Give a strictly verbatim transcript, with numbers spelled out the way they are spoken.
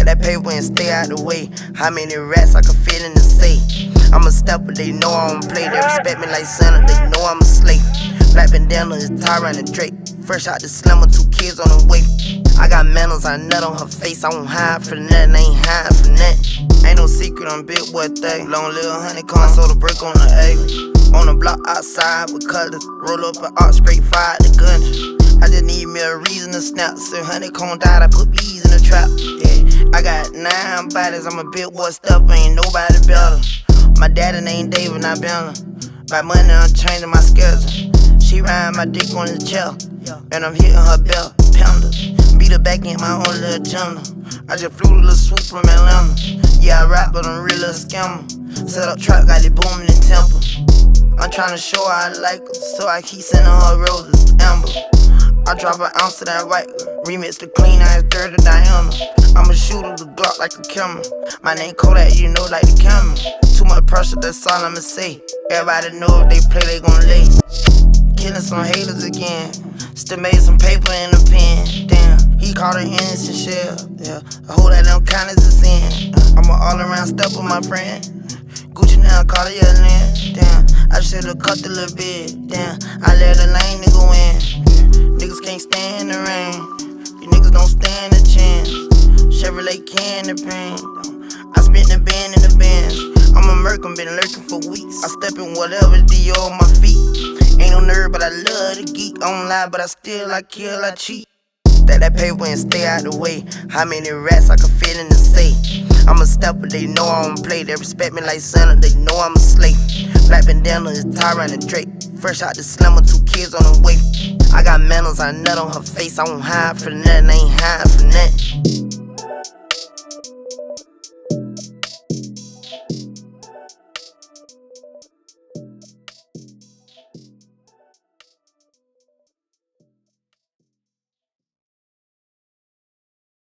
Stack that paper and stay out the way. How many rats I can fit in the safe? I'm a stepper, they know I don't play. They respect me like Santa, they know I'm a slave. Black bandana is Tyron and Drake. Fresh out the slammer, two kids on the way. I got manners, I nut on her face. I won't hide for nothing, I ain't hiding for nothing. Ain't no secret, I'm big boy thing. Long little honeycomb, sold a brick on the A. On the block outside with colors. Roll up an arc, straight fire the gun. I just need me a reason to snap. So honeycomb died, I put bees in the trap. Yeah, I got nine bodies, I'm a big boy stepper, ain't nobody better. My daddy named David, I been her. By money, I'm changing my schedule. She riding my dick on his chair, and I'm hitting her belt, pounder. Beat her back in my own little jungle. I just flew to the swoop from Atlanta. Yeah, I rap, but I'm real a scammer. Set up trap, got it booming in Temple. I'm tryna show her I like her, so I keep sending her roses, amber. I drop an ounce of that white, remix the clean ass dirty Diana. I'm a shooter, the Glock like a camera. My name Kodak, you know, like the camera. Too much pressure, that's all I'ma say. Everybody know if they play, they gon' lay. Killing some haters again. Still made some paper in the pen. Damn, he caught an innocent shell. Yeah, I hold that them kind is a sin. I'm an all around stepper, my friend. Gucci now, Cartier land. Damn, I should've cut the little bit. Damn, I let a lame nigga win. Niggas can't stand the rain. You niggas don't stand a chance. Chevrolet can the pain. I spent the band in the bands. I'm a merc, I'm been lurking for weeks. I step in whatever Dior on my feet. Ain't no nerd, but I love the geek. I don't lie, but I still, I kill, I cheat. Stack that paper and stay out the way. How many rats I can fit in the safe? I'm a stepper, they know I don't play. They respect me like Santa, they know I'm a slave. Black bandana is Tyron and Drake. Fresh out the slammer, two kids on the way. I got manners, I nut on her face. I won't hide for nothing, I ain't hiding for nothing.